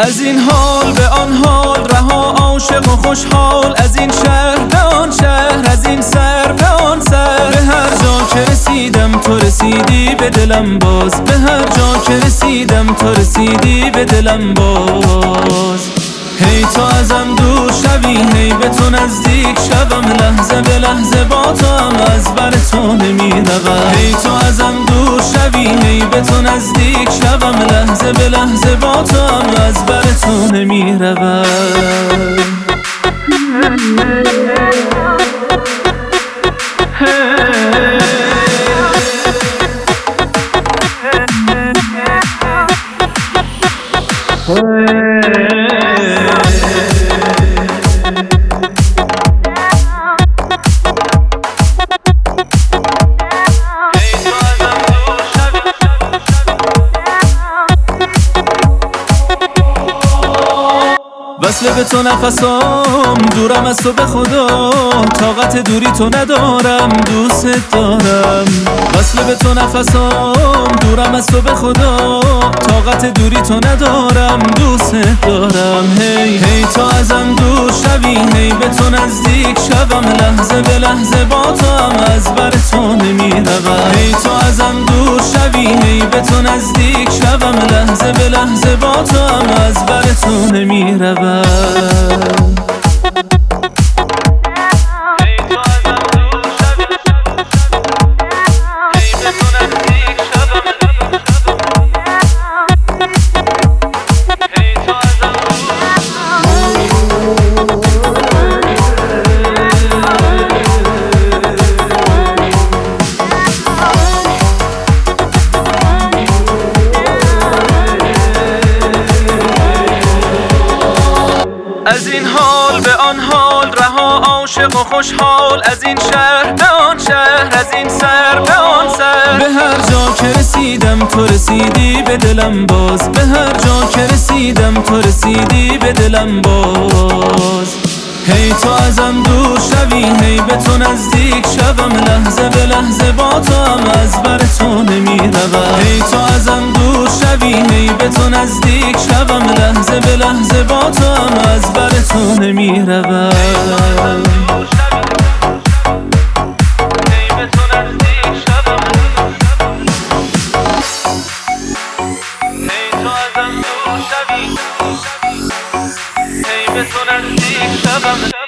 از این حال به آن حال، رها عاشق و خوشحال، از این شهر به آن شهر، از این سر به آن سر. به هر جا که رسیدم تو رسیدی به دلم باز، به هر جا که رسیدم تو رسیدی به دلم باز. هی تو ازم دور شوی، هی به تو نزدیک شوم، لحظه به لحظه با تو هم از بر تو نمی روم. هی تو ازم دور شوی، هی به تو نزدیک شوم، لحظه به لحظه با تو هم از بر تو نمی روم. وصل به تو نفسام، دورم از تو به خدا، طاقت دوری تو ندارم، دوست دارم. وصل به تو نفسام، دورم از تو به خدا، طاقت دوری تو ندارم، دوست دارم. هی تو ازم دور شوی، هی به تو نزدیک شوم، لحظه به لحظه با تو هم از بر تو نمی روم. هی تو ازم دور شوی، هی به تو نزدیک شوم، لحظه به لحظه با تو هم از بر تو نمی روم. از این حال به آن حال، رها عاشق و خوشحال، از این شهر به آن شهر، از این سر به آن سر. به هر جا که رسیدم تو رسیدی به دلم باز، به هر جا که رسیدم تو رسیدی به دلم باز. هی تو ازم دور شوی، هی به تو نزدیک شوم، لحظه به لحظه با تو هم از بر تو نمی روم. هی تو ازم دور شوی، هی به تو نزدیک شوم، لحظه به لحظه با تو هم از بر تو نمی روم. Hey,